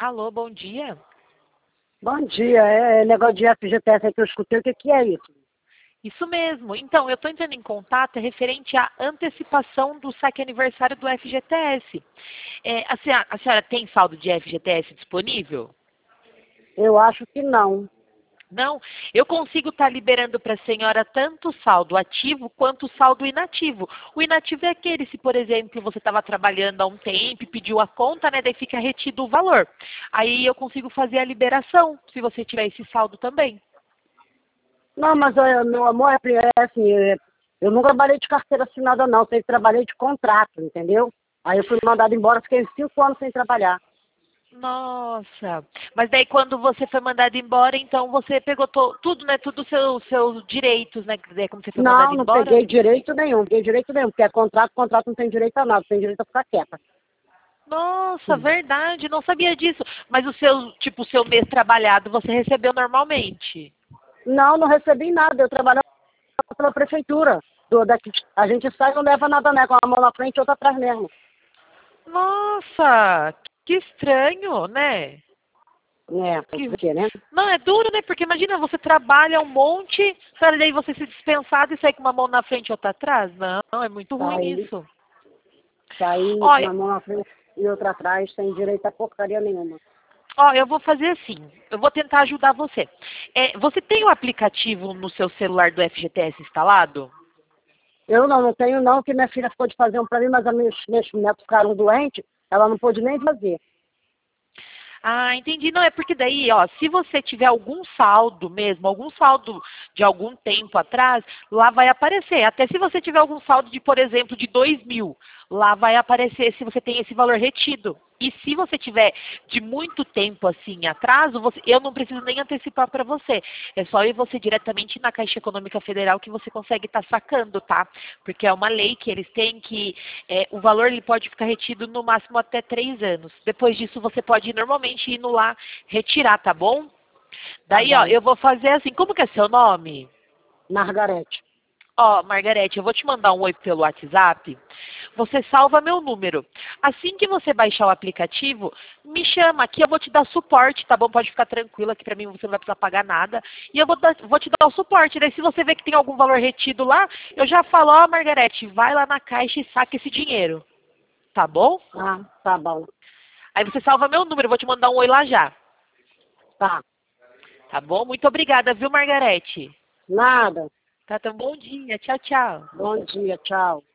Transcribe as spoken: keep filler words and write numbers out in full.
Alô, bom dia. Bom dia, é negócio de F G T S aí que eu escutei, o que, que é isso? Isso mesmo. Então, eu estou entrando em contato referente à antecipação do saque aniversário do F G T S. É, a, senhora, a senhora tem saldo de F G T S disponível? Eu acho que não. Não, eu consigo estar liberando para a senhora tanto o saldo ativo quanto o saldo inativo. O inativo é aquele, se por exemplo você estava trabalhando há um tempo e pediu a conta, né, daí fica retido o valor. Aí eu consigo fazer a liberação, se você tiver esse saldo também. Não, mas é, meu amor, é, é assim, é, eu nunca trabalhei de carteira assinada não, sempre trabalhei de contrato, entendeu? Aí eu fui mandado embora, fiquei cinco anos sem trabalhar. Nossa, mas daí quando você foi mandado embora, então você pegou to- tudo, né? Tudo seus seus direitos, né? Quer dizer, como você foi mandado Não, não embora? peguei direito nenhum, não peguei direito nenhum, porque é contrato, contrato não tem direito a nada, tem direito a ficar quieta. Nossa, verdade, não sabia disso. Mas o seu, tipo, o seu mês trabalhado você recebeu normalmente? Não, não recebi nada, eu trabalhava pela prefeitura. Do, daqui, a gente sai e não leva nada, né? Com a mão na frente e outra atrás mesmo. Nossa, que estranho, né? É, fazer Que... o quê, né? Não, é duro, né? Porque imagina, você trabalha um monte, para daí você ser dispensado e sair com uma mão na frente e outra atrás? Não, é muito ruim Sai, isso. sair com Olha, uma mão na frente e outra atrás, sem direito a porcaria nenhuma. ó, eu vou fazer assim, eu vou tentar ajudar você. É, você tem o aplicativo no seu celular do F G T S instalado? Eu não, não tenho não, que minha filha ficou de fazer um pra mim, mas as meus, meus netos ficaram doentes, ela não pôde nem fazer. Ah, entendi. Não, é porque daí, ó, se você tiver algum saldo mesmo, algum saldo de algum tempo atrás, lá vai aparecer. Até se você tiver algum saldo de, por exemplo, de dois mil, lá vai aparecer se você tem esse valor retido. E se você tiver de muito tempo assim atraso, você, eu não preciso nem antecipar para você. É só ir você diretamente na Caixa Econômica Federal que você consegue estar sacando, tá? Porque é uma lei que eles têm que é, o valor ele pode ficar retido no máximo até três anos. Depois disso você pode normalmente ir no lá retirar, tá bom? Tá Daí, ó, bom. eu vou fazer assim. Como que é seu nome? Margarete. Ó, Margarete, eu vou te mandar um oi pelo WhatsApp. Você salva meu número. Assim que você baixar o aplicativo, me chama aqui, eu vou te dar suporte, tá bom? Pode ficar tranquila que pra mim você não vai precisar pagar nada. E eu vou, dar- vou te dar o suporte. Daí se você vê que tem algum valor retido lá, eu já falo, ó, Margarete, vai lá na caixa e saca esse dinheiro. Tá bom? Ah, tá bom. Aí você salva meu número, eu vou te mandar um oi lá já. Tá. Tá bom? Muito obrigada, viu, Margarete? Nada. Tá, então bom dia. Tchau, tchau. Bom dia, tchau.